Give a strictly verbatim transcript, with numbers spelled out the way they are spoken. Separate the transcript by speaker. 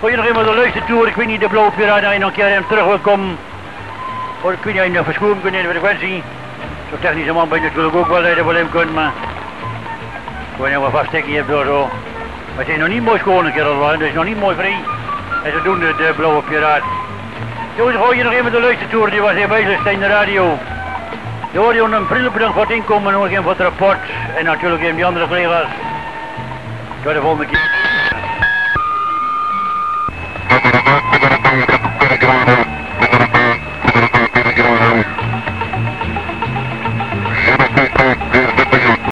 Speaker 1: Gooi je nog eenmaal de luistertoer, ik weet niet, de blauwe piraat, dat je nog een keer hem terug wil komen. Of ik weet niet of je nog verschoven kunt in de frequentie. Zo'n technische man ben je natuurlijk ook wel dat je wel hem kunt, maar... Gewoon nog wat vaststekken hebt door zo. Maar het is nog niet mooi schoon een keer al, het is nog niet mooi vrij. En zo doen de, de blauwe piraat. Jongens, gooi je nog eenmaal de luistertoer, die was hier bezig in de radio. Je hoort je een vriendelijk bedankt voor het inkomen, nog even voor het rapport. En natuurlijk even die andere collega's. Tot de volgende keer.